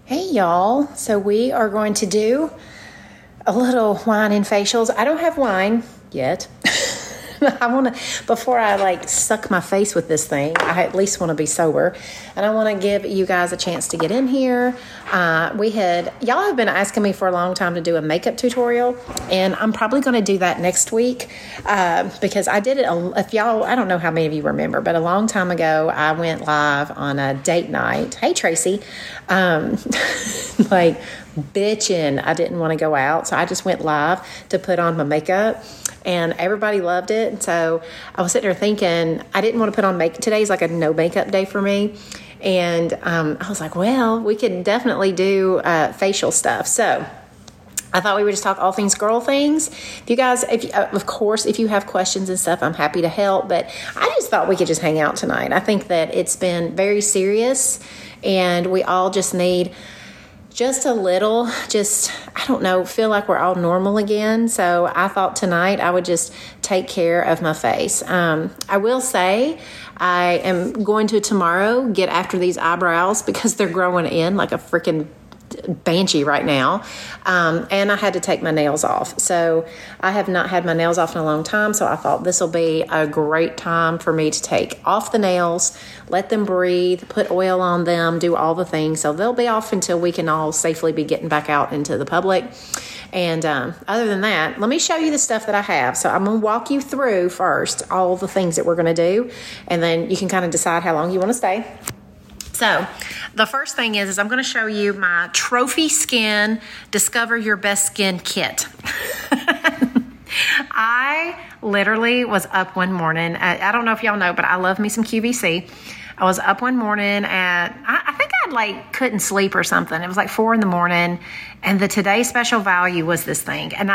Hey y'all, so we are going to do a little wine and facials. I don't have wine yet. I want to, before I suck my face with this thing, I at least want to be sober. And I want to give you guys a chance to get in here. Y'all have been asking me for a long time to do a makeup tutorial, and I'm probably going to do that next week because I did it, I don't know how many of you remember, but a long time ago, I went live on a date night. Hey, Tracy. Bitching. I didn't want to go out, so I just went live to put on my makeup. And everybody loved it. So I was sitting there thinking, I didn't want to put on makeup. Today's like a no makeup day for me. And I was like, well, we could definitely do facial stuff. So I thought we would just talk all things girl things. If you guys, of course, if you have questions and stuff, I'm happy to help. But I just thought we could just hang out tonight. I think that it's been very serious, and we all just need just a little, feel like we're all normal again. So I thought tonight I would just take care of my face. I will say I am going to tomorrow get after these eyebrows because they're growing in like a freaking banshee right now. And I had to take my nails off. So I have not had my nails off in a long time. So I thought this will be a great time for me to take off the nails, let them breathe, put oil on them, do all the things. So they'll be off until we can all safely be getting back out into the public. And other than that, let me show you the stuff that I have. So I'm going to walk you through first all the things that we're going to do. And then you can kind of decide how long you want to stay. So the first thing is I'm going to show you my Trophy Skin Discover Your Best Skin Kit. I literally was up one morning. I don't know if y'all know, but I love me some QVC. I was up one morning at, I think I couldn't sleep or something. It was like 4 a.m. and the Today Special Value was this thing. And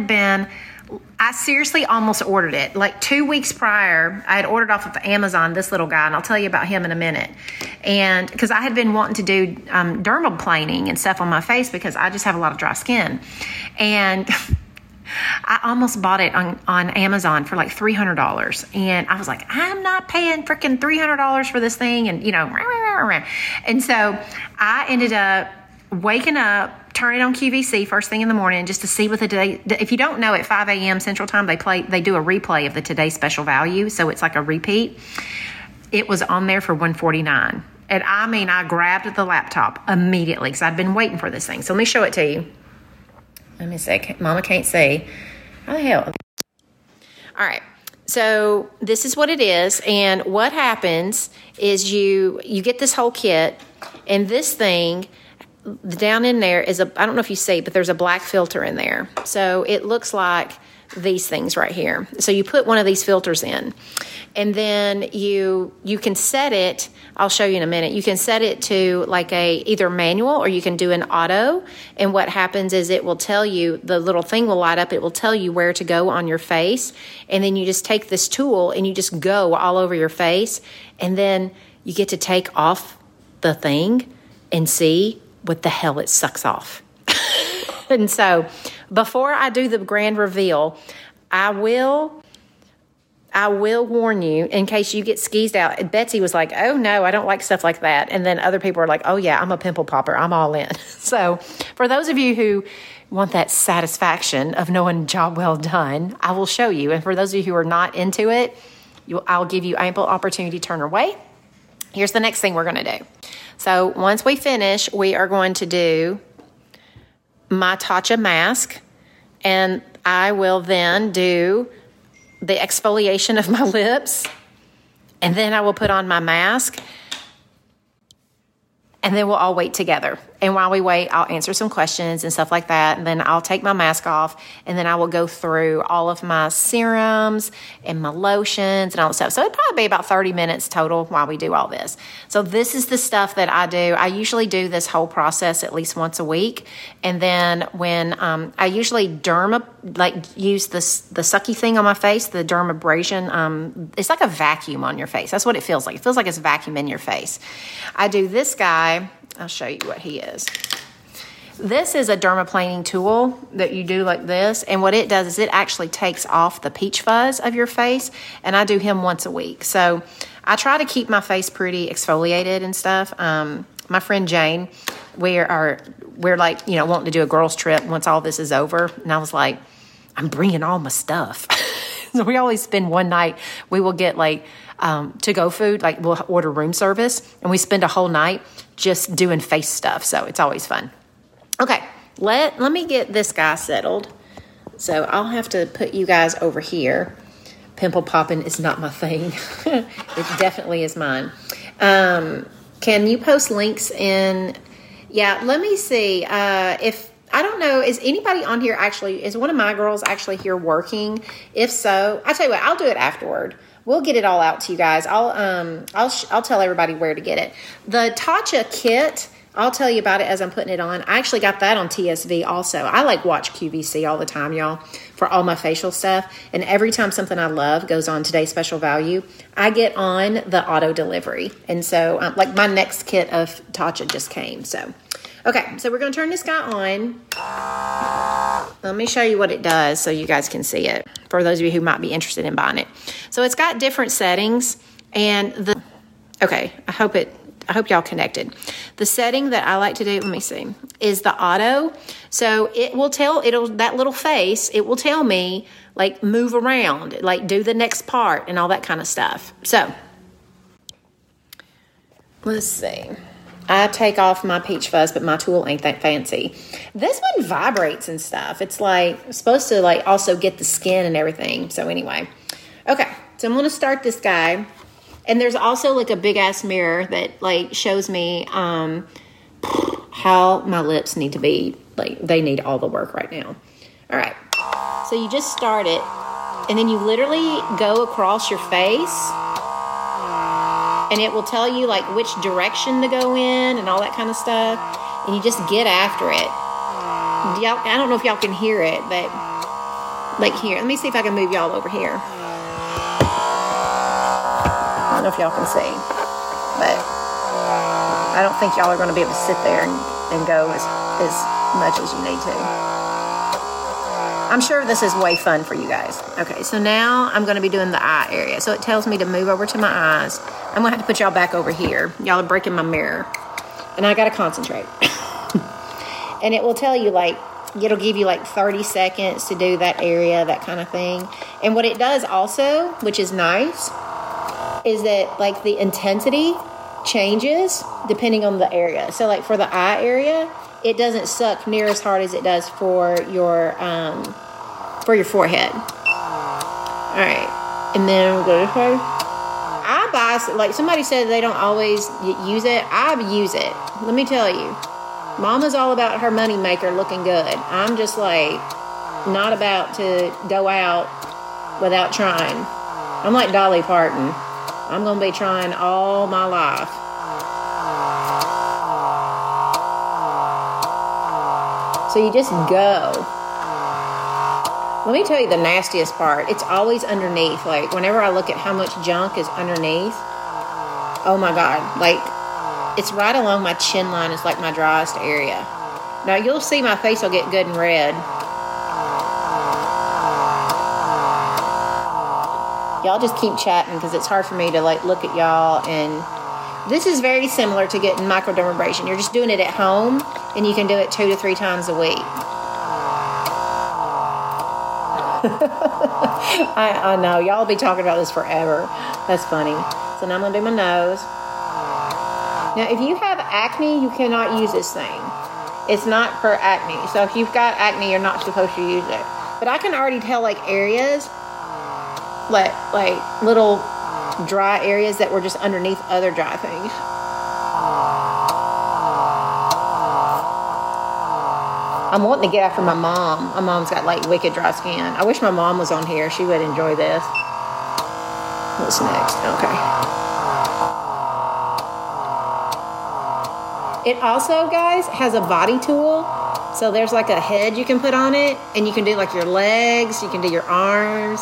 I seriously almost ordered it. 2 weeks prior, I had ordered off of Amazon this little guy, and I'll tell you about him in a minute. And because I had been wanting to do dermaplaning and stuff on my face because I just have a lot of dry skin. And I almost bought it on Amazon for like $300. And I was like, I'm not paying freaking $300 for this thing. And, and so I ended up waking up, turning on QVC first thing in the morning just to see what the day. If you don't know, at 5 a.m. Central Time, they do a replay of the Today Special Value. So it's like a repeat. It was on there for $149. And I grabbed the laptop immediately because I'd been waiting for this thing. So let me show it to you. Let me see. Mama can't see. How the hell? All right. So this is what it is. And what happens is you get this whole kit, and this thing down in there is I don't know if you see, but there's a black filter in there. So it looks like these things right here. So you put one of these filters in, and then you can set it. I'll show you in a minute. You can set it to either manual, or you can do an auto. And what happens is it will tell you, the little thing will light up. It will tell you where to go on your face. And then you just take this tool and you just go all over your face. And then you get to take off the thing and see what the hell it sucks off. And so before I do the grand reveal, I will warn you in case you get skeezed out. Betsy was like, oh no, I don't like stuff like that. And then other people are like, oh yeah, I'm a pimple popper. I'm all in. So for those of you who want that satisfaction of knowing job well done, I will show you. And for those of you who are not into it, I'll give you ample opportunity to turn away. Here's the next thing we're going to do. So once we finish, we are going to do my Tatcha mask, and I will then do the exfoliation of my lips, and then I will put on my mask, and then we'll all wait together. And while we wait, I'll answer some questions and stuff like that. And then I'll take my mask off, and then I will go through all of my serums and my lotions and all that stuff. So it'd probably be about 30 minutes total while we do all this. So this is the stuff that I do. I usually do this whole process at least once a week. And then when I usually use the sucky thing on my face, the dermabrasion, it's like a vacuum on your face. That's what it feels like. It feels like it's vacuuming your face. I do this guy. I'll show you what he is. This is a dermaplaning tool that you do like this. And what it does is it actually takes off the peach fuzz of your face. And I do him once a week. So I try to keep my face pretty exfoliated and stuff. My friend Jane we're like, wanting to do a girls trip once all this is over. And I was like, I'm bringing all my stuff. So we always spend one night. We will get like to-go food, like we'll order room service, and we spend a whole night just doing face stuff. So it's always fun. Okay, let me get this guy settled. So I'll have to put you guys over here. Pimple popping is not my thing. It definitely is mine. Can you post links in? Yeah, let me see. If I don't know, is anybody on here actually? Is one of my girls actually here working? If so, I tell you what, I'll do it afterward. We'll get it all out to you guys. I'll tell everybody where to get it. The Tatcha kit, I'll tell you about it as I'm putting it on. I actually got that on TSV also. I like watch QVC all the time, y'all, for all my facial stuff. And every time something I love goes on Today's Special Value, I get on the auto delivery. And so, like, my next kit of Tatcha just came. So, okay, so we're going to turn this guy on. Let me show you what it does so you guys can see it, for those of you who might be interested in buying it. So it's got different settings, and okay, I hope y'all connected. The setting that I like to do, let me see, is the auto. So it will that little face, it will tell me, like, move around, like do the next part and all that kind of stuff. So let's see. I take off my Peach Fuzz, but my tool ain't that fancy. This one vibrates and stuff. It's like supposed to like also get the skin and everything. So anyway, okay. So I'm going to start this guy. And there's also like a big ass mirror that like shows me how my lips need to be. Like they need all the work right now. All right. So you just start it, and then you literally go across your face. And it will tell you, like, which direction to go in and all that kind of stuff. And you just get after it. Y'all, I don't know if y'all can hear it, but, like, here. Let me see if I can move y'all over here. I don't know if y'all can see. But I don't think y'all are going to be able to sit there and go as much as you need to. I'm sure this is way fun for you guys. Okay, so now I'm going to be doing the eye area. So it tells me to move over to my eyes. I'm going to have to put y'all back over here. Y'all are breaking my mirror. And I got to concentrate. And it will tell you, like, it'll give you, like, 30 seconds to do that area, that kind of thing. And what it does also, which is nice, is that, like, the intensity changes depending on the area. So, like, for the eye area, it doesn't suck near as hard as it does for your forehead. All right, and then we'll go this way. I buy, like somebody said they don't always use it. I use it. Let me tell you, Mama's all about her money maker looking good. I'm just like not about to go out without trying. I'm like Dolly Parton. I'm gonna be trying all my life. So you just go. Let me tell you the nastiest part. It's always underneath. Like, whenever I look at how much junk is underneath, oh my God. Like, it's right along my chin line. It's like my driest area. Now, you'll see my face will get good and red. Y'all just keep chatting because it's hard for me to, like, look at y'all. And this is very similar to getting microdermabrasion. You're just doing it at home, and you can do it 2 to 3 times a week. I know. Y'all will be talking about this forever. That's funny. So now I'm going to do my nose. Now, if you have acne, you cannot use this thing. It's not for acne. So if you've got acne, you're not supposed to use it. But I can already tell, like, areas, like little dry areas that were just underneath other dry things. I'm wanting to get after my mom. My mom's got like wicked dry skin. I wish my mom was on here. She would enjoy this. What's next? Okay. It also, guys, has a body tool. So there's like a head you can put on it, and you can do like your legs, you can do your arms.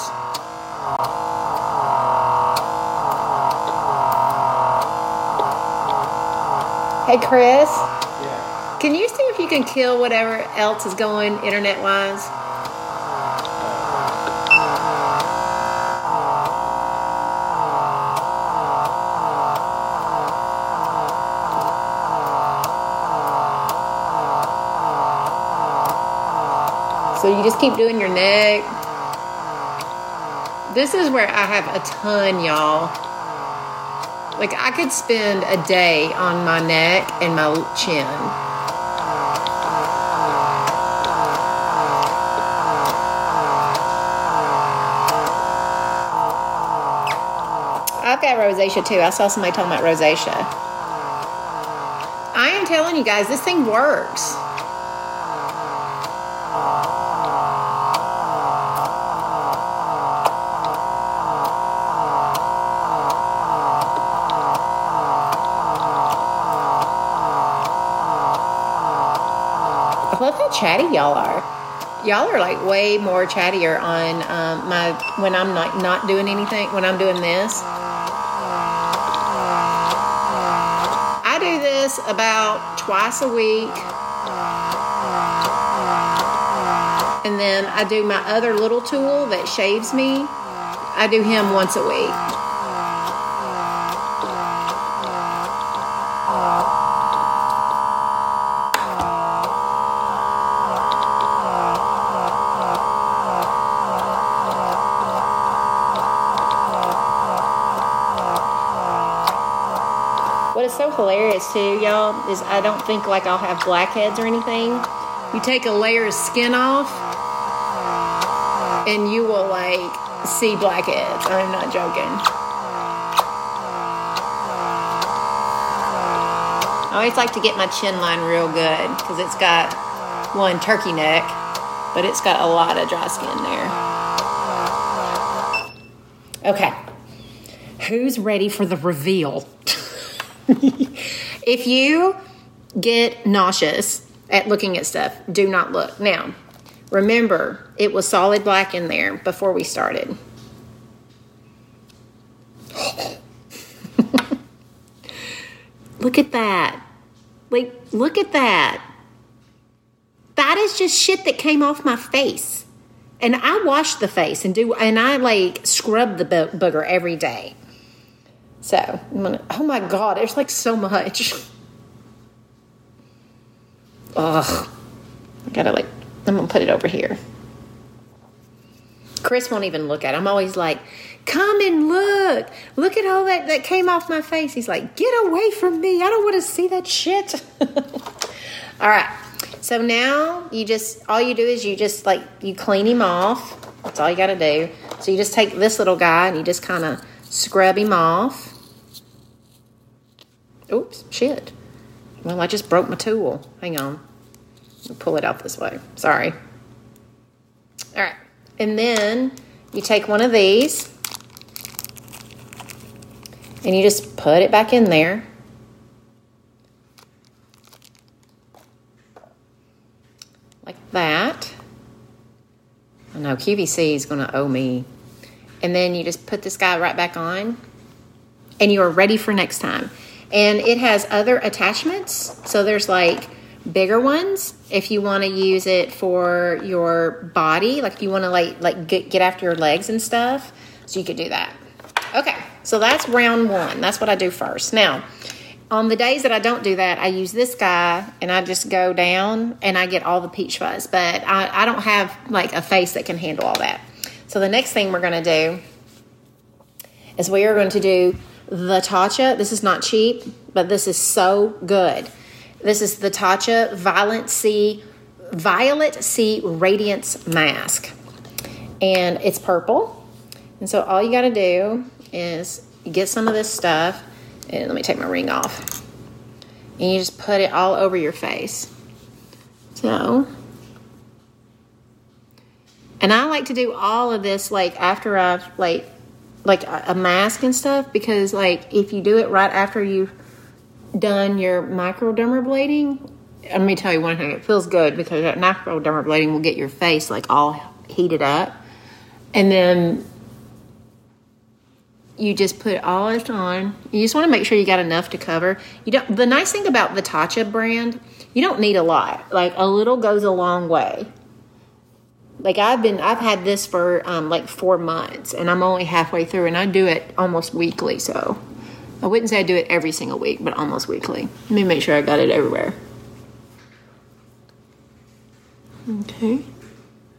Hey, Chris. Yeah. Can you see if you can kill whatever else is going internet-wise? So you just keep doing your neck. This is where I have a ton, y'all. Like, I could spend a day on my neck and my chin. I've got rosacea too. I saw somebody talking about rosacea. I am telling you guys, this thing works. I love how chatty y'all are. Y'all are like way more chattier on when I'm not doing anything, when I'm doing this. I do this about twice a week. And then I do my other little tool that shaves me. I do him once a week. What is so hilarious too, y'all, is I don't think like I'll have blackheads or anything. You take a layer of skin off and you will like see blackheads. I'm not joking. I always like to get my chin line real good because it's got one turkey neck, but it's got a lot of dry skin there. Okay. Who's ready for the reveal? If you get nauseous at looking at stuff, do not look. Now, remember, it was solid black in there before we started. Look at that. Like, look at that. That is just shit that came off my face. And I wash the face and I like scrub the booger every day. So, oh my God, there's like so much. Ugh. I'm going to put it over here. Chris won't even look at it. I'm always like, come and look. Look at all that came off my face. He's like, get away from me. I don't want to see that shit. All right. So now all you do is you clean him off. That's all you got to do. So you just take this little guy and you just kind of scrub him off. Oops, shit. Well, I just broke my tool. Hang on. I'll pull it out this way. Sorry. All right. And then you take one of these and you just put it back in there. Like that. I know QVC is going to owe me. And then you just put this guy right back on and you are ready for next time. And it has other attachments. So there's like bigger ones if you want to use it for your body. Like if you want to like get after your legs and stuff. So you could do that. Okay. So that's round one. That's what I do first. Now, on the days that I don't do that, I use this guy and I just go down and I get all the peach fuzz. But I don't have like a face that can handle all that. So the next thing we're going to do is we are going to do the Tatcha. This is not cheap, but this is so good. This is the Tatcha Violet C Radiance Mask. And it's purple. And so all you got to do is you get some of this stuff. And let me take my ring off. And you just put it all over your face. So, and I like to do all of this like after I've like a mask and stuff, because like if you do it right after you've done your microdermabrasion, let me tell you one thing, it feels good because that microdermabrasion will get your face like all heated up, and then you just put all this on. You just want to make sure you got enough to cover. The nice thing about the Tatcha brand, you don't need a lot. Like a little goes a long way. Like I've had this for like 4 months and I'm only halfway through, and I do it almost weekly. So I wouldn't say I do it every single week, but almost weekly. Let me make sure I got it everywhere. Okay.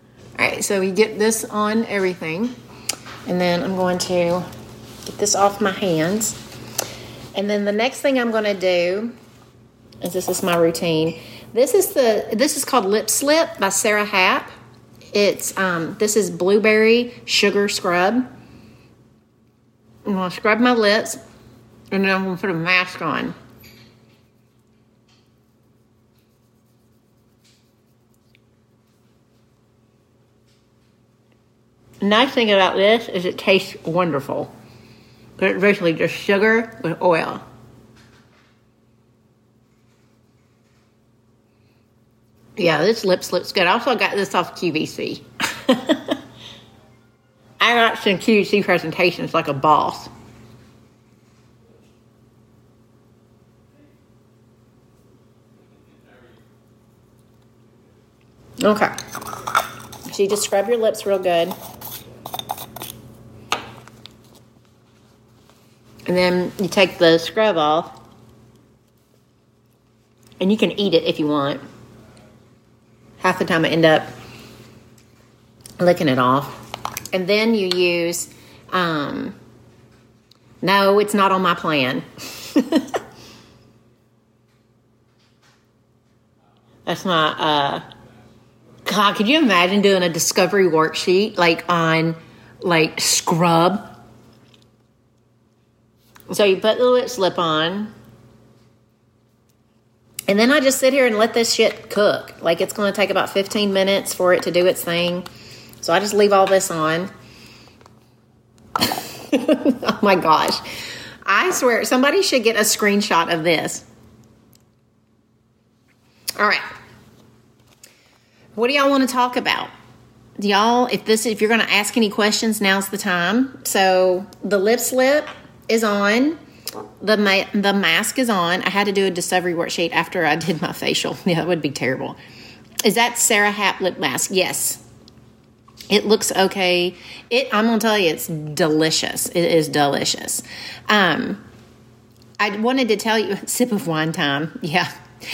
so you get this on everything. And then I'm going to get this off my hands. And then the next thing I'm going to do is, this is my routine. This is called Lip Slip by Sarah Happ. It's this is blueberry sugar scrub. I'm going to scrub my lips, and then I'm going to put a mask on. The nice thing about this is it tastes wonderful. It's basically just sugar with oil. Yeah, this lip slip's good. I also got this off QVC. I got some QVC presentations like a boss. Okay. So you just scrub your lips real good. And then you take the scrub off. And you can eat it if you want. Half the time I end up licking it off. And then you use, no, it's not on my plan. That's not, God, could you imagine doing a discovery worksheet on scrub? So you put the lip slip on. And then I just sit here and let this shit cook. It's going to take about 15 minutes for it to do its thing. So I just leave all this on. Oh my gosh. I swear, somebody should get a screenshot of this. All right. What do y'all want to talk about? Y'all, if you're going to ask any questions, now's the time. So the lip slip is on. The mask is on. I had to do a discovery worksheet after I did my facial. Yeah, that would be terrible. Is that Sarah Happ lip mask? Yes. It looks okay. I'm going to tell you, it's delicious. It is delicious. I wanted to tell you, sip of wine time. Yeah.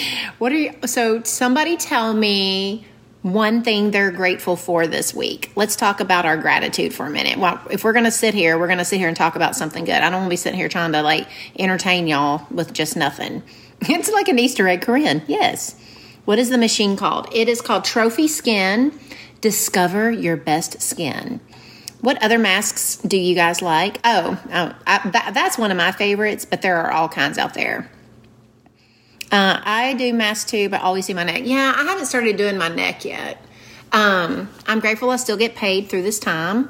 So somebody tell me one thing they're grateful for this week. Let's talk about our gratitude for a minute. Well, if we're going to sit here and talk about something good. I don't want to be sitting here trying to entertain y'all with just nothing. It's like an Easter egg, Corinne. Yes. What is the machine called? It is called Trophy Skin. Discover your best skin. What other masks do you guys like? That's one of my favorites, but there are all kinds out there. I do masks too, but always do my neck. Yeah, I haven't started doing my neck yet. I'm grateful I still get paid through this time.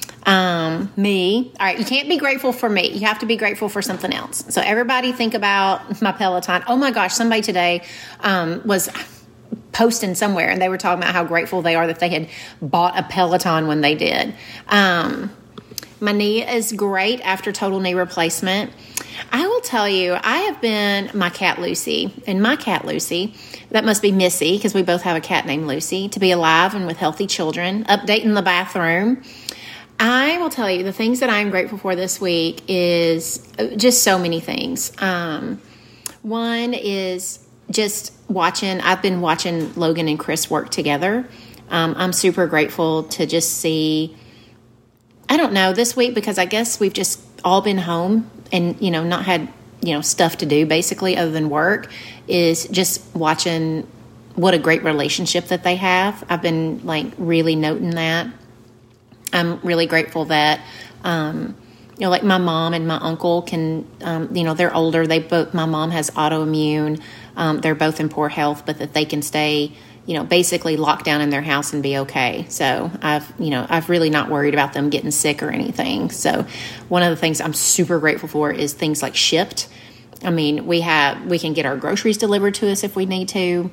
Me. All right, you can't be grateful for me. You have to be grateful for something else. So everybody think about my Peloton. Oh my gosh, somebody today was posting somewhere, and they were talking about how grateful they are that they had bought a Peloton when they did. My knee is great after total knee replacement. I will tell you, I have been my cat Lucy, and my cat Lucy, that must be Missy, because we both have a cat named Lucy, to be alive and with healthy children, updating the bathroom. I will tell you, the things that I'm grateful for this week is just so many things. One is just I've been watching Logan and Chris work together. I'm super grateful to just see, I don't know, this week, because I guess we've just all been home and, not had, stuff to do basically other than work, is just watching what a great relationship that they have. I've been really noting that. I'm really grateful that, my mom and my uncle can, they're older. My mom has autoimmune. They're both in poor health, but that they can stay, basically locked down in their house and be okay. So I've really not worried about them getting sick or anything. So one of the things I'm super grateful for is things like Shipt. I mean, we can get our groceries delivered to us if we need to.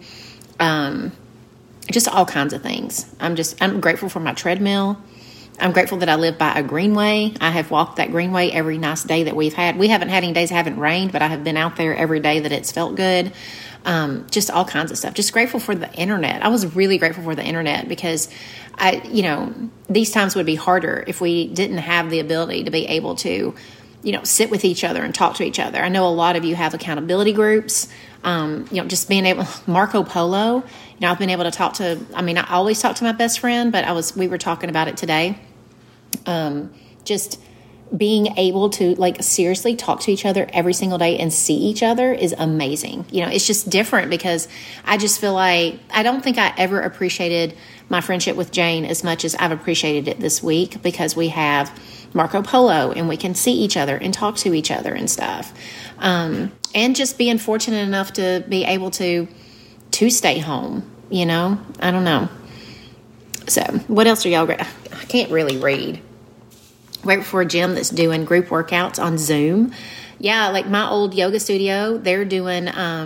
Just all kinds of things. I'm grateful for my treadmill. I'm grateful that I live by a greenway. I have walked that greenway every nice day that we've had. We haven't had any days that haven't rained, but I have been out there every day that it's felt good. Just all kinds of stuff. Just grateful for the internet. I was really grateful for the internet because these times would be harder if we didn't have the ability to be able to, sit with each other and talk to each other. I know a lot of you have accountability groups. Just being able, Marco Polo, I've been able to talk to, I always talk to my best friend, but we were talking about it today. Just being able to like seriously talk to each other every single day and see each other is amazing. It's just different because I just feel like I don't think I ever appreciated my friendship with Jane as much as I've appreciated it this week because we have Marco Polo and we can see each other and talk to each other and stuff. And just being fortunate enough to be able to stay home, I don't know. So what else are y'all, I can't really read. Right before a gym that's doing group workouts on Zoom. Yeah, like my old yoga studio, they're doing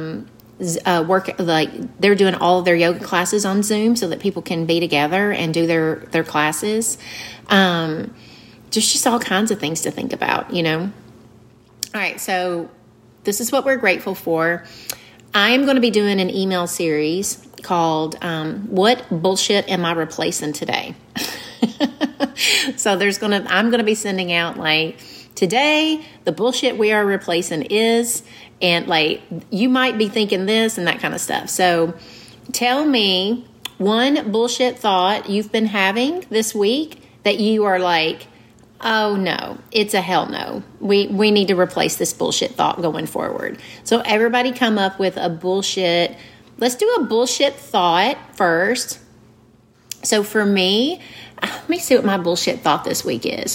they're doing all of their yoga classes on Zoom so that people can be together and do their classes. Just all kinds of things to think about, All right, so this is what we're grateful for. I am going to be doing an email series called What Bullshit Am I Replacing Today? So I'm going to be sending out like, today, the bullshit we are replacing is, and like, you might be thinking this and that kind of stuff. So tell me one bullshit thought you've been having this week that you are like, oh no, it's a hell no. We need to replace this bullshit thought going forward. So everybody come up with a bullshit. Let's do a bullshit thought first. So for me, let me see what my bullshit thought this week is.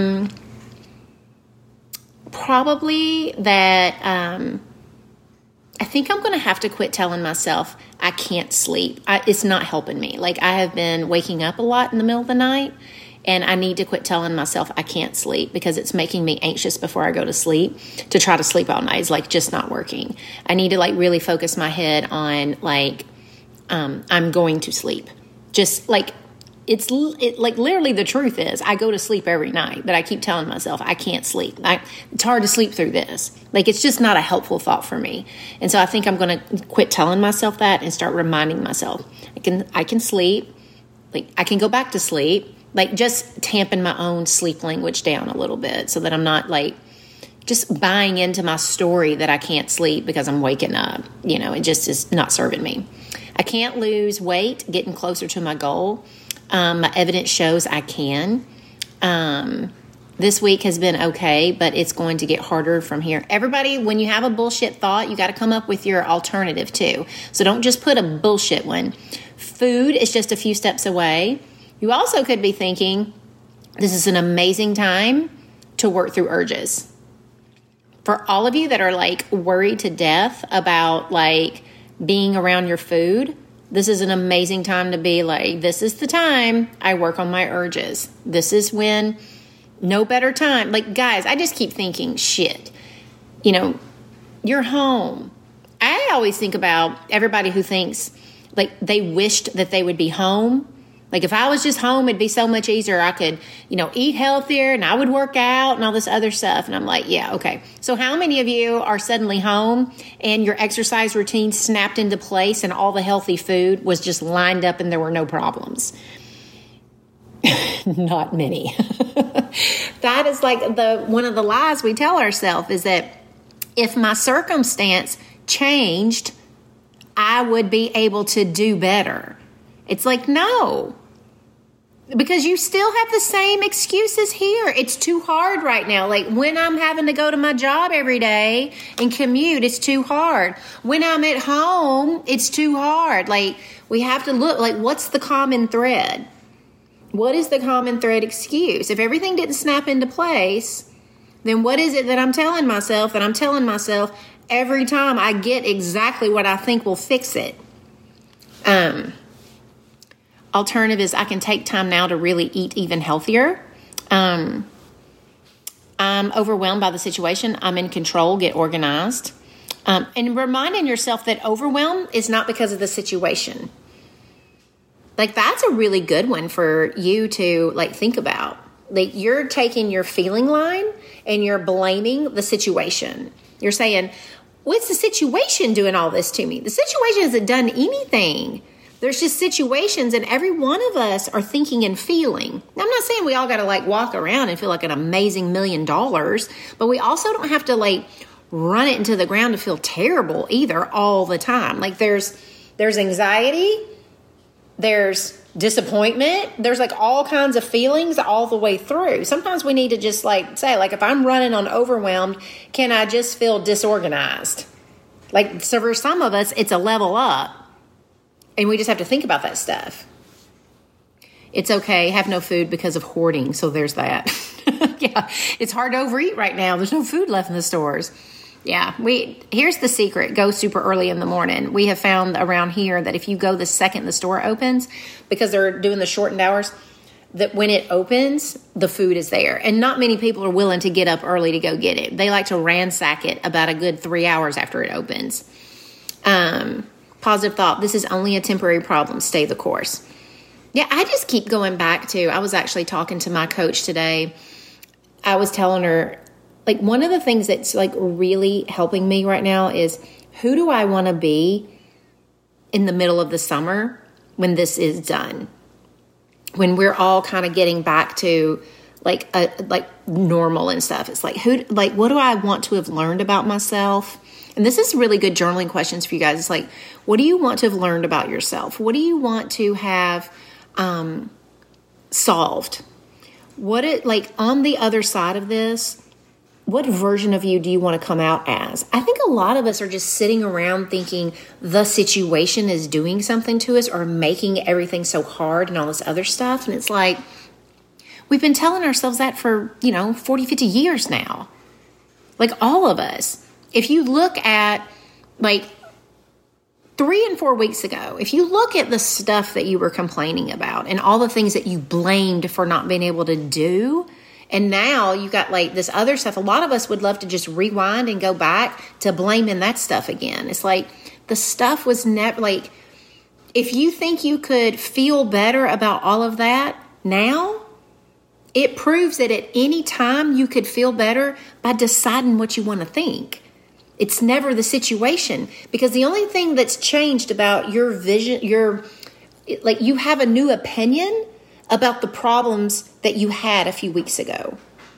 Probably that I think I'm going to have to quit telling myself I can't sleep. It's not helping me. Like I have been waking up a lot in the middle of the night, and I need to quit telling myself I can't sleep because it's making me anxious before I go to sleep. To try to sleep all night is like just not working. I need to like really focus my head on like I'm going to sleep. Just like it's like literally the truth is I go to sleep every night, but I keep telling myself I can't sleep. It's hard to sleep through this. Like it's just not a helpful thought for me. And so I think I'm going to quit telling myself that and start reminding myself I can sleep. Like I can go back to sleep. Like just tamping my own sleep language down a little bit so that I'm not like just buying into my story that I can't sleep because I'm waking up. It just is not serving me. I can't lose weight, getting closer to my goal. My evidence shows I can. This week has been okay, but it's going to get harder from here. Everybody, when you have a bullshit thought, you got to come up with your alternative too. So don't just put a bullshit one. Food is just a few steps away. You also could be thinking, this is an amazing time to work through urges. For all of you that are like worried to death about like being around your food, this is an amazing time to be like, this is the time I work on my urges. This is when, no better time. Like, guys, I just keep thinking, shit, you're home. I always think about everybody who thinks like they wished that they would be home. Like if I was just home, it'd be so much easier. I could, eat healthier and I would work out and all this other stuff. And I'm like, yeah, okay. So how many of you are suddenly home and your exercise routine snapped into place and all the healthy food was just lined up and there were no problems? Not many. That is like one of the lies we tell ourselves is that if my circumstance changed, I would be able to do better. It's like, no. Because you still have the same excuses here. It's too hard right now. Like when I'm having to go to my job every day and commute, it's too hard. When I'm at home, it's too hard. Like we have to look like what's the common thread? What is the common thread excuse? If everything didn't snap into place, then what is it that I'm telling myself that I'm telling myself every time I get exactly what I think will fix it? Alternative is I can take time now to really eat even healthier. I'm overwhelmed by the situation. I'm in control, get organized. And reminding yourself that overwhelm is not because of the situation. Like that's a really good one for you to like think about. Like you're taking your feeling line and you're blaming the situation. You're saying, what's the situation doing all this to me? The situation hasn't done anything. There's just situations and every one of us are thinking and feeling. Now, I'm not saying we all got to like walk around and feel like an amazing $1 million, but we also don't have to like run it into the ground to feel terrible either all the time. Like there's anxiety, there's disappointment, there's like all kinds of feelings all the way through. Sometimes we need to just like say, like, if I'm running on overwhelmed, can I just feel disorganized? Like, so for some of us, it's a level up, and we just have to think about that stuff. It's okay, have no food because of hoarding. So there's that. Yeah, it's hard to overeat right now. There's no food left in the stores. Yeah, here's the secret. Go super early in the morning. We have found around here that if you go the second the store opens, because they're doing the shortened hours, that when it opens, the food is there. And not many people are willing to get up early to go get it. They like to ransack it about a good 3 hours after it opens. Positive thought. This is only a temporary problem. Stay the course. Yeah, I just keep going back to, I was actually talking to my coach today. I was telling her, like, one of the things that's like really helping me right now is, who do I want to be in the middle of the summer when this is done? When we're all kind of getting back to like normal and stuff. It's like, what do I want to have learned about myself? And this is really good journaling questions for you guys. It's like, what do you want to have learned about yourself? What do you want to have solved? Like on the other side of this, what version of you do you want to come out as? I think a lot of us are just sitting around thinking the situation is doing something to us or making everything so hard and all this other stuff. And it's like, we've been telling ourselves that for, 40, 50 years now. Like all of us. If you look at like 3 and 4 weeks ago, if you look at the stuff that you were complaining about and all the things that you blamed for not being able to do, and now you got like this other stuff, a lot of us would love to just rewind and go back to blaming that stuff again. It's like the stuff was never like, if you think you could feel better about all of that now, it proves that at any time you could feel better by deciding what you want to think. It's never the situation, because the only thing that's changed about your vision, you have a new opinion about the problems that you had a few weeks ago.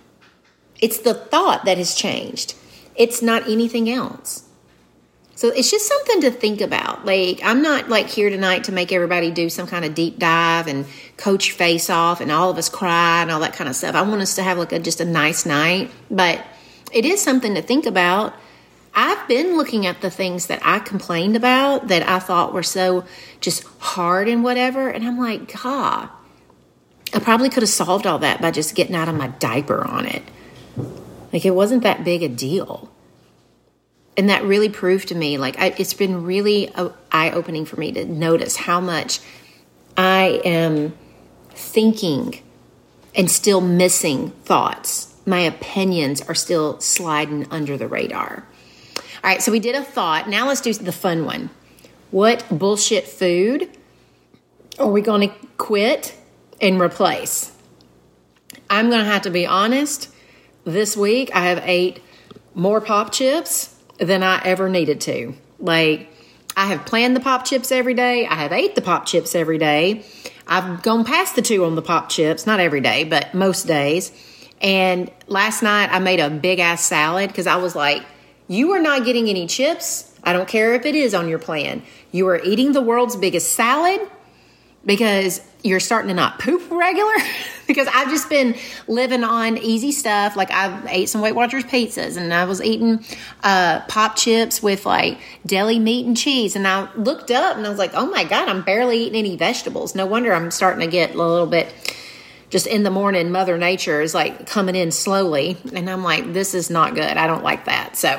It's the thought that has changed. It's not anything else. So it's just something to think about. Like, I'm not like here tonight to make everybody do some kind of deep dive and coach face off and all of us cry and all that kind of stuff. I want us to have like just a nice night, but it is something to think about. I've been looking at the things that I complained about that I thought were so just hard and whatever. And I'm like, God, I probably could have solved all that by just getting out of my diaper on it. Like, it wasn't that big a deal. And that really proved to me, like, it's been really eye-opening for me to notice how much I am thinking and still missing thoughts. My opinions are still sliding under the radar. All right, so we did a thought. Now let's do the fun one. What bullshit food are we going to quit and replace? I'm going to have to be honest. This week, I have ate more pop chips than I ever needed to. Like, I have planned the pop chips every day. I have ate the pop chips every day. I've gone past the 2 on the pop chips, not every day, but most days. And last night, I made a big-ass salad because I was like, you are not getting any chips. I don't care if it is on your plan. You are eating the world's biggest salad because you're starting to not poop regular. Because I've just been living on easy stuff. Like, I ate some Weight Watchers pizzas, and I was eating pop chips with like deli meat and cheese. And I looked up and I was like, oh my God, I'm barely eating any vegetables. No wonder I'm starting to get a little bit, just in the morning, Mother Nature is like coming in slowly. And I'm like, this is not good. I don't like that. So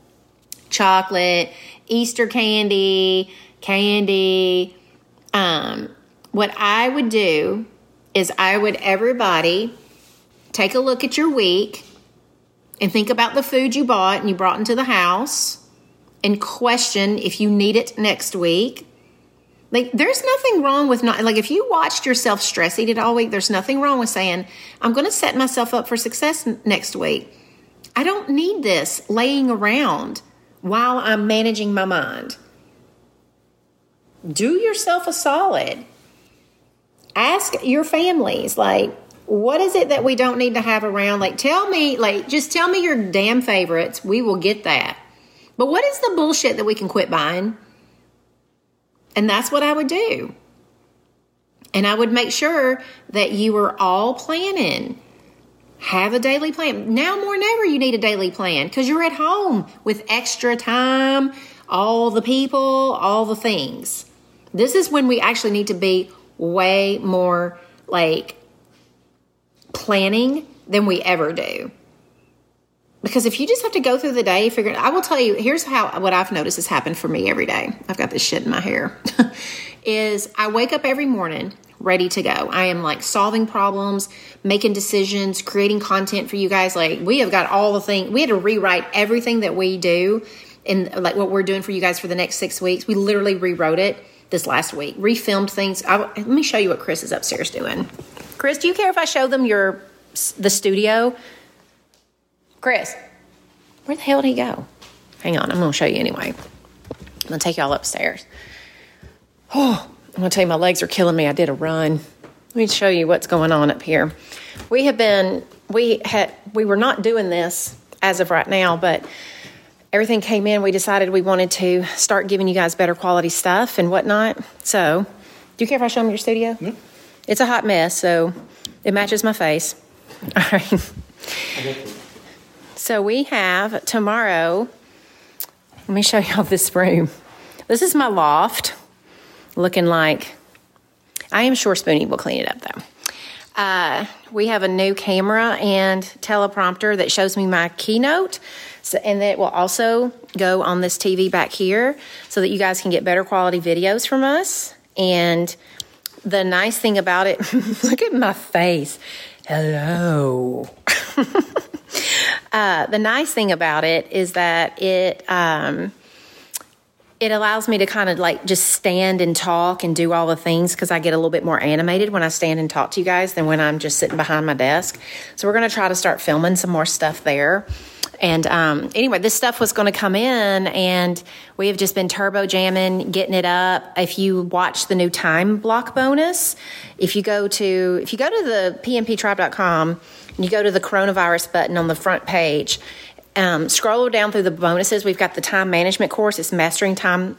chocolate, Easter candy. What I would do is everybody take a look at your week and think about the food you bought and you brought into the house and question if you need it next week. Like, there's nothing wrong with not, like, if you watched yourself stress eat it all week, there's nothing wrong with saying, I'm going to set myself up for success next week. I don't need this laying around while I'm managing my mind. Do yourself a solid. Ask your families, like, What is it that we don't need to have around? Like, just tell me your damn favorites. We will get that. But what is the bullshit that we can quit buying? And that's what I would do. And I would make sure that you were all planning. Have a daily plan. Now more than ever, you need a daily plan because you're at home with extra time, all the people, all the things. This is when we actually need to be way more like planning than we ever do. Because if you just have to go through the day figuring, I will tell you, here's what I've noticed has happened for me every day. I've got this shit in my hair. Is I wake up every morning ready to go. I am like solving problems, making decisions, creating content for you guys. Like we have got all the things. We had to rewrite everything that we do and like what we're doing for you guys for the next 6 weeks. We literally rewrote it this last week, refilmed things. Let me show you what Chris is upstairs doing. Chris, do you care if I show them the studio? Chris, where the hell did he go? Hang on, I'm going to show you anyway. I'm going to take y'all upstairs. Oh, I'm going to tell you my legs are killing me. I did a run. Let me show you what's going on up here. We were not doing this as of right now, but everything came in. We decided we wanted to start giving you guys better quality stuff and whatnot. So, do you care if I show them your studio? Yeah. It's a hot mess, so it matches my face. All right. So we have tomorrow, let me show y'all this room. This is my loft, looking like, I am sure Spoonie will clean it up though. We have a new camera and teleprompter that shows me my keynote. And that will also go on this TV back here so that you guys can get better quality videos from us. And the nice thing about it, look at my face. Hello. The nice thing about it is that it allows me to kind of like just stand and talk and do all the things because I get a little bit more animated when I stand and talk to you guys than when I'm just sitting behind my desk. So we're going to try to start filming some more stuff there. And anyway, this stuff was going to come in and we have just been turbo jamming, getting it up. If you watch the new time block bonus, if you go to the pmptribe.com and you go to the coronavirus button on the front page, scroll down through the bonuses. We've got the time management course. It's mastering time.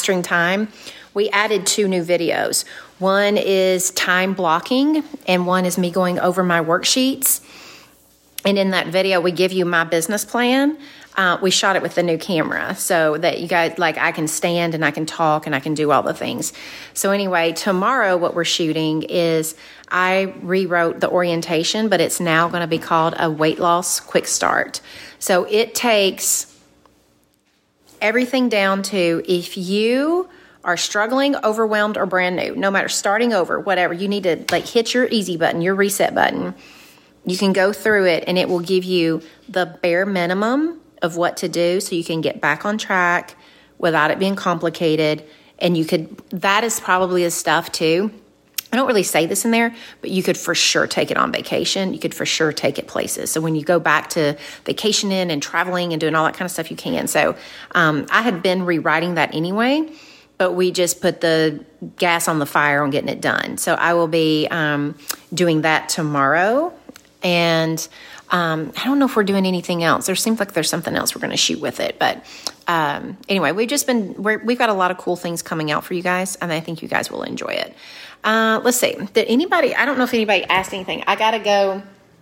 We added 2 new videos. One is time blocking and one is me going over my worksheets. And in that video, we give you my business plan. We shot it with the new camera so that you guys, like, I can stand and I can talk and I can do all the things. So anyway, tomorrow what we're shooting is I rewrote the orientation, but it's now going to be called a weight loss quick start. So it takes everything down to if you are struggling, overwhelmed, or brand new, no matter starting over, whatever, you need to like hit your easy button, your reset button. You can go through it and it will give you the bare minimum of what to do so you can get back on track without it being complicated. And that is probably the stuff too. I don't really say this in there, but you could for sure take it on vacation. You could for sure take it places. So when you go back to vacationing and traveling and doing all that kind of stuff, you can. So I had been rewriting that anyway, but we just put the gas on the fire on getting it done. So I will be doing that tomorrow. And I don't know if we're doing anything else. There seems like there's something else we're going to shoot with it. But anyway, we've got a lot of cool things coming out for you guys, and I think you guys will enjoy it. Let's see. I don't know if anybody asked anything. I got to go.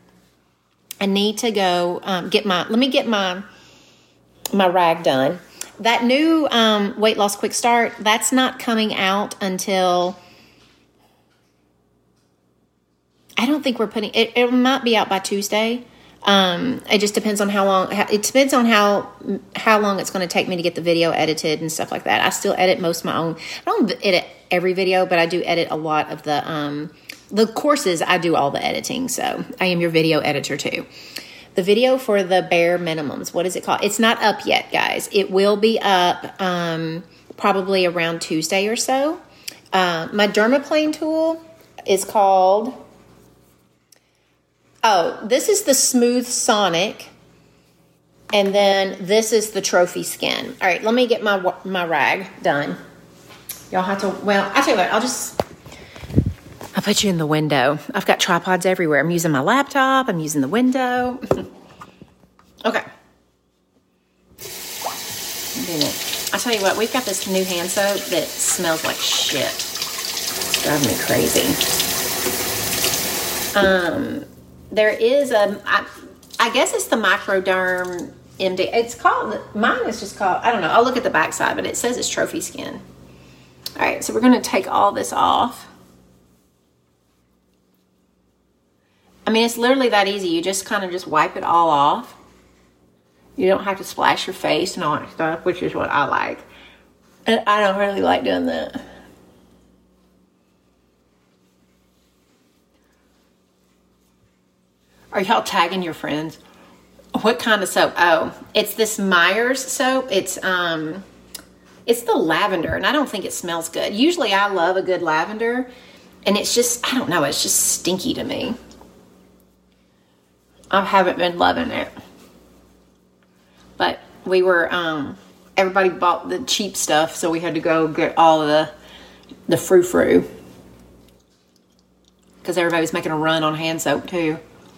I need to go let me get my rag done. That new weight loss quick start, that's not coming out until... I don't think we're putting it. It might be out by Tuesday. It just depends on how long. It depends on how long it's going to take me to get the video edited and stuff like that. I still edit most of my own. I don't edit every video, but I do edit a lot of the courses. I do all the editing, so I am your video editor too. The video for the bare minimums. What is it called? It's not up yet, guys. It will be up probably around Tuesday or so. My dermaplane tool is called. Oh, this is the Smooth Sonic, and then this is the Trophy Skin. All right, let me get my rag done. Y'all have to, well, I'll tell you what, I I'll put you in the window. I've got tripods everywhere. I'm using my laptop. I'm using the window. Okay. I tell you what, we've got this new hand soap that smells like shit. It's driving me crazy. There is I guess it's the Microderm MD. It's called, mine is just called, I don't know. I'll look at the back side, but it says it's Trophy Skin. All right, so we're going to take all this off. I mean, it's literally that easy. You just kind of just wipe it all off. You don't have to splash your face and all that stuff, which is what I like. And I don't really like doing that. Are y'all tagging your friends? What kind of soap? Oh, it's this Myers soap. It's the lavender, and I don't think it smells good. Usually I love a good lavender, and it's just, I don't know, it's just stinky to me. I haven't been loving it. But we were, everybody bought the cheap stuff, so we had to go get all of the frou-frou. Because everybody was making a run on hand soap, too.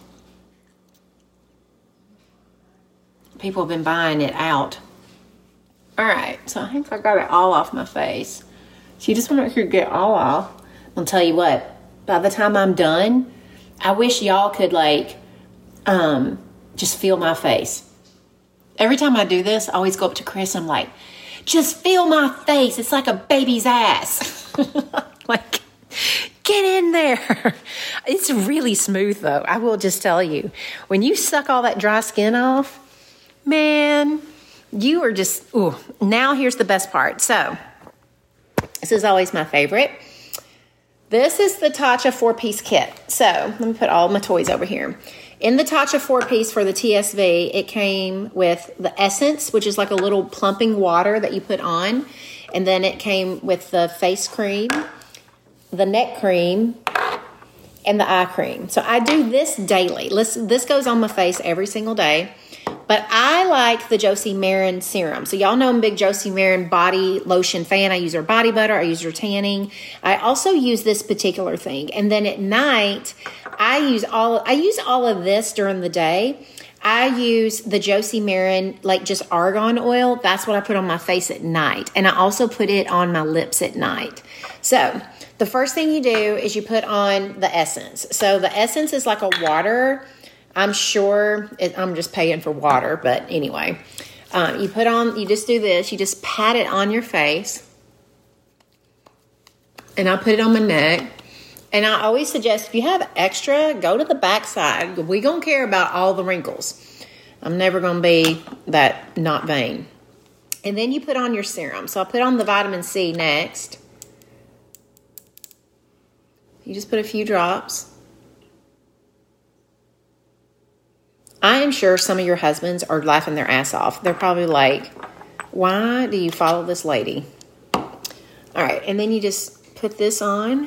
People have been buying it out. All right, so I think I got it all off my face. So you just want to get all off. I'll tell you what, by the time I'm done, I wish y'all could, like, just feel my face. Every time I do this, I always go up to Chris and I'm like, just feel my face. It's like a baby's ass. Like, get in there. It's really smooth, though. I will just tell you. When you suck all that dry skin off, man, you are just, ooh. Now here's the best part. So, this is always my favorite. This is the Tatcha 4-piece kit. So, let me put all my toys over here. In the Tatcha 4-piece for the TSV, it came with the essence, which is like a little plumping water that you put on. And then it came with the face cream, the neck cream, and the eye cream. So I do this daily. This goes on my face every single day. But I like the Josie Maran serum. So y'all know I'm a big Josie Maran body lotion fan. I use her body butter. I use her tanning. I also use this particular thing. And then at night, I use all of this during the day. I use the Josie Maran, like just argan oil. That's what I put on my face at night. And I also put it on my lips at night. So the first thing you do is you put on the essence. So the essence is like a water. I'm sure I'm just paying for water, but anyway, you just do this. You just pat it on your face, and I put it on my neck. And I always suggest if you have extra, go to the back side. We don't care about all the wrinkles. I'm never going to be that not vain. And then you put on your serum. So I put on the vitamin C next. You just put a few drops. I am sure some of your husbands are laughing their ass off. They're probably like, why do you follow this lady? All right, and then you just put this on.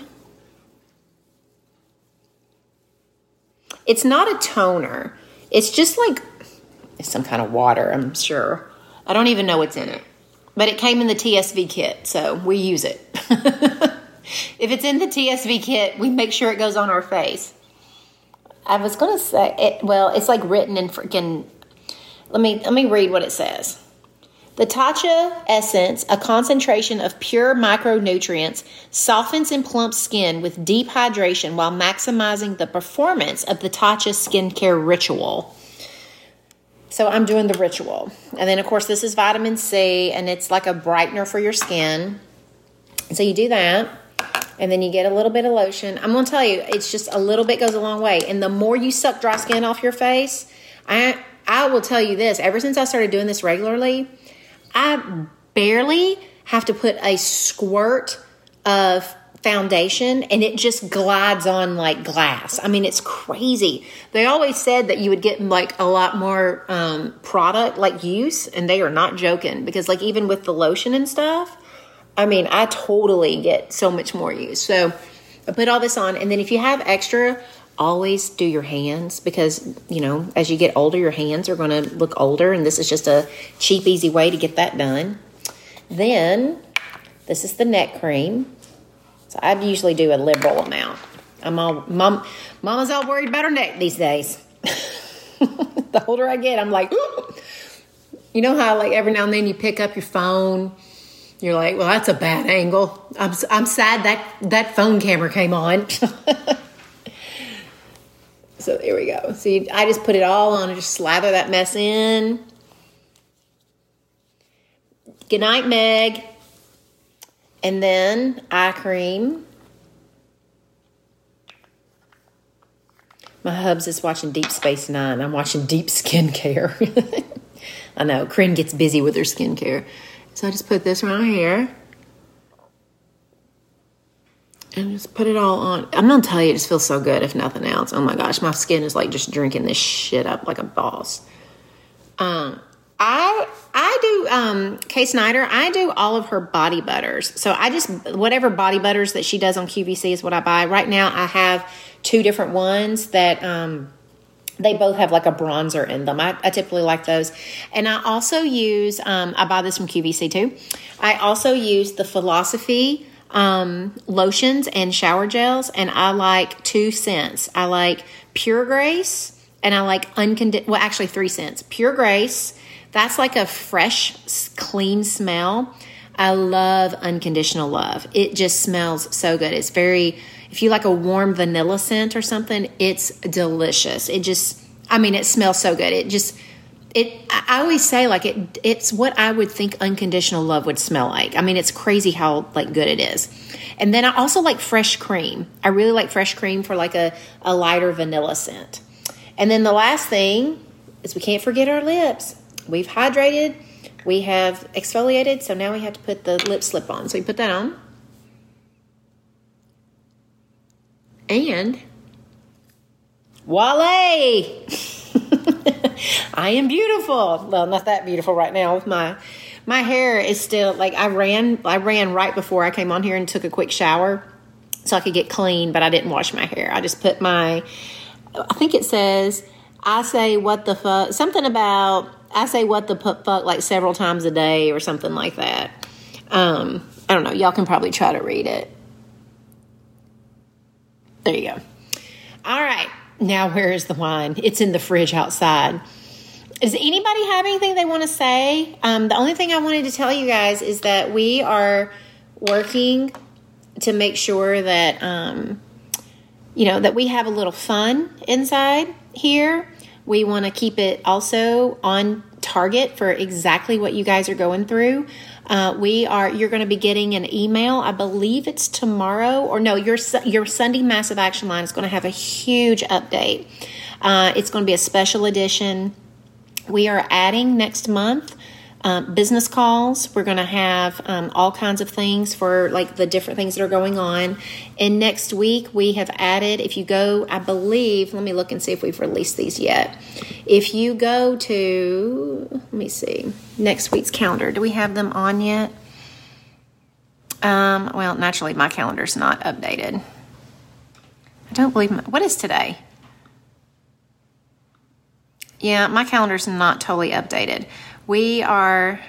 It's not a toner. It's just like it's some kind of water, I'm sure. I don't even know what's in it. But it came in the TSV kit, so we use it. If it's in the TSV kit, we make sure it goes on our face. I was going to say, it's like written in freaking, let me read what it says. The Tatcha Essence, a concentration of pure micronutrients, softens and plumps skin with deep hydration while maximizing the performance of the Tatcha skincare ritual. So I'm doing the ritual. And then, of course, this is vitamin C, and it's like a brightener for your skin. So you do that. And then you get a little bit of lotion. I'm going to tell you, it's just a little bit goes a long way. And the more you suck dry skin off your face, I will tell you this. Ever since I started doing this regularly, I barely have to put a squirt of foundation, and it just glides on like glass. I mean, it's crazy. They always said that you would get like a lot more product like use, and they are not joking. Because like even with the lotion and stuff, I mean, I totally get so much more use. So I put all this on. And then if you have extra, always do your hands. Because, you know, as you get older, your hands are going to look older. And this is just a cheap, easy way to get that done. Then this is the neck cream. So I'd usually do a liberal amount. Mama's all worried about her neck these days. The older I get, I'm like, ooh. You know how like every now and then you pick up your phone, you're like, well, that's a bad angle. I'm sad that phone camera came on. So there we go. See, I just put it all on and just slather that mess in. Good night, Meg. And then eye cream. My hubs is watching Deep Space Nine. I'm watching Deep Skincare. I know, Corinne gets busy with her skincare. So I just put this around here. And just put it all on. I'm going to tell you, it just feels so good if nothing else. Oh my gosh, my skin is like just drinking this shit up like a boss. I do, Kay Snyder, I do all of her body butters. So I just, whatever body butters that she does on QVC is what I buy. Right now I have 2 different ones that, they both have like a bronzer in them. I typically like those. And I also use, I buy this from QVC too. I also use the Philosophy lotions and shower gels, and I like 2 scents. I like Pure Grace, and I like actually 3 scents. Pure Grace, that's like a fresh, clean smell. I love Unconditional Love. It just smells so good. It's very, if you like a warm vanilla scent or something, it's delicious. It just, I mean, it smells so good. I always say like it's what I would think Unconditional Love would smell like. I mean, it's crazy how like good it is. And then I also like fresh cream. I really like fresh cream for like a lighter vanilla scent. And then the last thing is we can't forget our lips. We've hydrated, we have exfoliated, so now we have to put the lip slip on. So we put that on. And voila! I am beautiful. Well, not that beautiful right now. With my hair is still like I ran right before I came on here and took a quick shower so I could get clean, but I didn't wash my hair. I just put I think it says I say what the fuck, something about I say what the fuck like several times a day or something like that. I don't know. Y'all can probably try to read it. There you go. All right. Now, where is the wine? It's in the fridge outside. Does anybody have anything they want to say? The only thing I wanted to tell you guys is that we are working to make sure that, that we have a little fun inside here. We want to keep it also on target for exactly what you guys are going through. You're going to be getting an email. I believe it's tomorrow, or no, your Sunday Massive Action Line is going to have a huge update. It's going to be a special edition. We are adding next month business calls. We're going to have all kinds of things for like the different things that are going on. And next week we have added, if you go, I believe, let me look and see if we've released these yet. If you go to, let me see, next week's calendar, do we have them on yet? Well, naturally my calendar's not updated. I don't believe, what is today? Yeah, my calendar's not totally updated. We are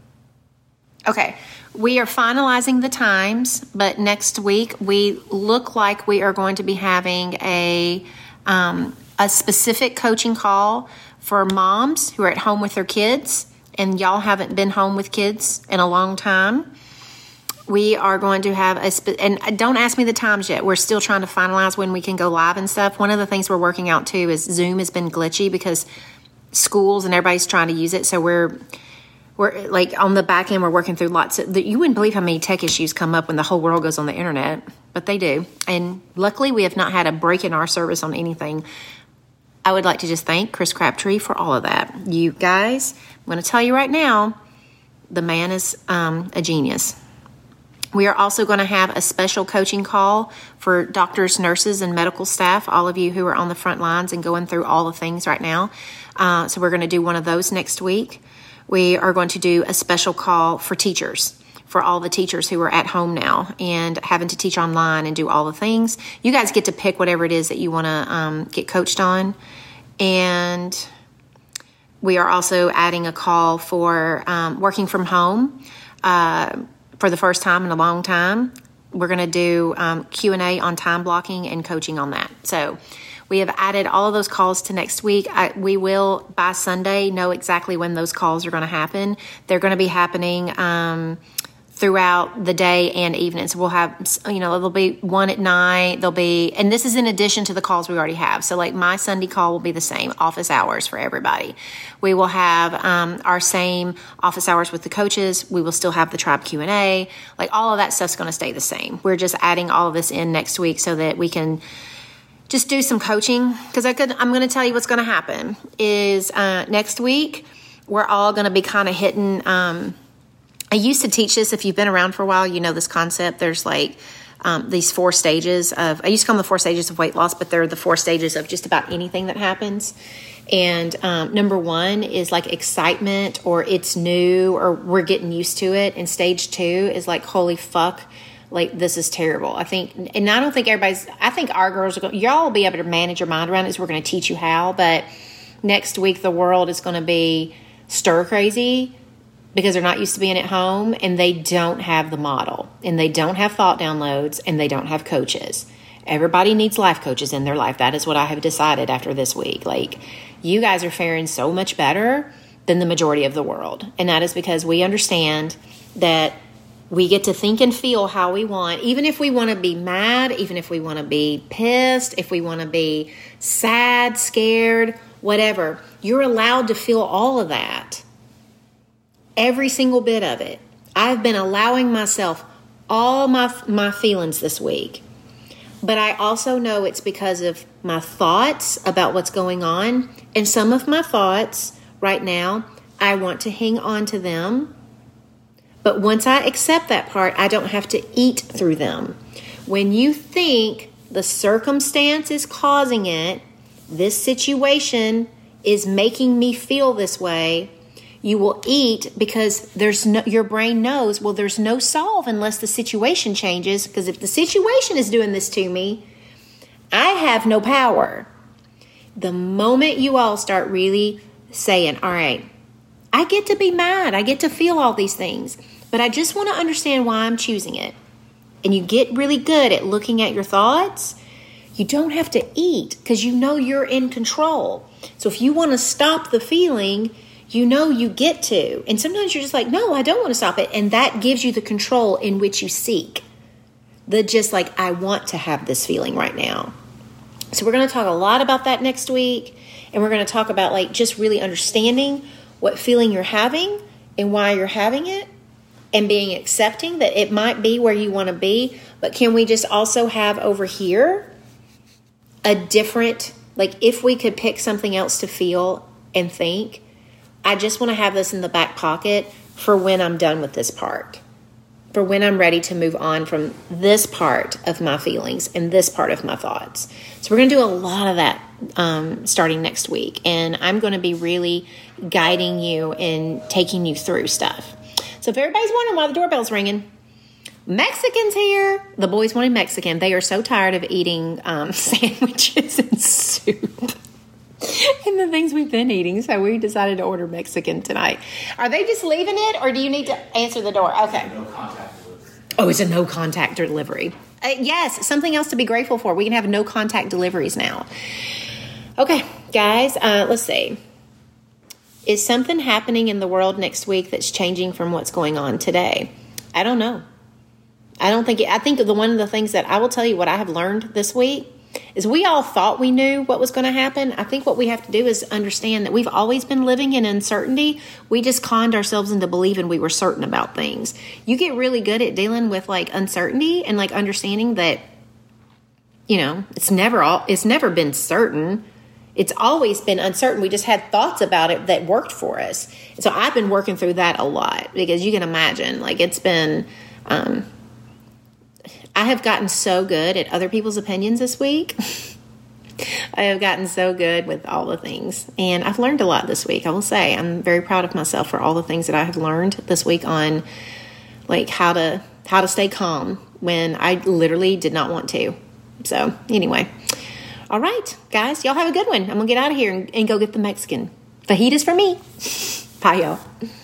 finalizing the times, but next week we look like we are going to be having a specific coaching call for moms who are at home with their kids, and y'all haven't been home with kids in a long time. We are going to have and don't ask me the times yet. We're still trying to finalize when we can go live and stuff. One of the things we're working out too is Zoom has been glitchy because schools and everybody's trying to use it. So we're like on the back end, we're working through lots of, you wouldn't believe how many tech issues come up when the whole world goes on the internet, but they do. And luckily we have not had a break in our service on anything. I would like to just thank Chris Crabtree for all of that. You guys, I'm going to tell you right now, the man is a genius. We are also going to have a special coaching call for doctors, nurses, and medical staff, all of you who are on the front lines and going through all the things right now. So we're going to do one of those next week. We are going to do a special call for teachers, for all the teachers who are at home now and having to teach online and do all the things. You guys get to pick whatever it is that you want to get coached on. And we are also adding a call for working from home for the first time in a long time. we're going to do Q&A on time blocking and coaching on that. So we have added all of those calls to next week. We will, by Sunday, know exactly when those calls are going to happen. They're going to be happening throughout the day and evening. So we'll have, there'll be one at night. And this is in addition to the calls we already have. So like my Sunday call will be the same, office hours for everybody. We will have our same office hours with the coaches. We will still have the tribe Q&A. Like all of that stuff's going to stay the same. We're just adding all of this in next week so that we can just do some coaching. Because I'm going to tell you what's going to happen is next week, we're all going to be kind of hitting, I used to teach this. If you've been around for a while, you know this concept. There's like these 4 stages of, I used to call them the 4 stages of weight loss, but they're the 4 stages of just about anything that happens. And number 1 is like excitement, or it's new, or we're getting used to it. And stage 2 is like, holy fuck, like this is terrible. I think our girls are going, y'all will be able to manage your mind around it, so we're going to teach you how. But next week, the world is going to be stir crazy, because they're not used to being at home, and they don't have the model, and they don't have thought downloads, and they don't have coaches. Everybody needs life coaches in their life. That is what I have decided after this week. Like, you guys are faring so much better than the majority of the world. And that is because we understand that we get to think and feel how we want, even if we want to be mad, even if we want to be pissed, if we want to be sad, scared, whatever. You're allowed to feel all of that. Every single bit of it. I've been allowing myself all my feelings this week. But I also know it's because of my thoughts about what's going on. And some of my thoughts right now, I want to hang on to them. But once I accept that part, I don't have to eat through them. When you think the circumstance is causing it, this situation is making me feel this way, you will eat, because your brain knows, well, there's no solve unless the situation changes, because if the situation is doing this to me, I have no power. The moment you all start really saying, all right, I get to be mad, I get to feel all these things, but I just want to understand why I'm choosing it. And you get really good at looking at your thoughts, you don't have to eat, because you know you're in control. So if you want to stop the feeling, you know you get to. And sometimes you're just like, no, I don't want to stop it. And that gives you the control in which you seek. Just like, I want to have this feeling right now. So we're going to talk a lot about that next week. And we're going to talk about like just really understanding what feeling you're having and why you're having it. And being accepting that it might be where you want to be. But can we just also have over here a different, like if we could pick something else to feel and think, I just want to have this in the back pocket for when I'm done with this part, for when I'm ready to move on from this part of my feelings and this part of my thoughts. So we're going to do a lot of that starting next week. And I'm going to be really guiding you and taking you through stuff. So if everybody's wondering why the doorbell's ringing, Mexican's here. The boys wanted Mexican. They are so tired of eating sandwiches and soup. And the things we've been eating, so we decided to order Mexican tonight. Are they just leaving it, or do you need to answer the door? Okay. No contact delivery. Oh, it's a no contact delivery. Yes, something else to be grateful for. We can have no contact deliveries now. Okay, guys, let's see. Is something happening in the world next week that's changing from what's going on today? I don't know. I think one of the things that I will tell you what I have learned this week is we all thought we knew what was going to happen. I think what we have to do is understand that we've always been living in uncertainty. We just conned ourselves into believing we were certain about things. You get really good at dealing with like uncertainty and like understanding that, it's never been certain. It's always been uncertain. We just had thoughts about it that worked for us. And so I've been working through that a lot, because you can imagine, like, it's been, I have gotten so good at other people's opinions this week. I have gotten so good with all the things. And I've learned a lot this week, I will say. I'm very proud of myself for all the things that I have learned this week on like how to stay calm when I literally did not want to. So anyway. All right, guys, y'all have a good one. I'm going to get out of here and go get the Mexican. Fajitas for me. Bye, y'all.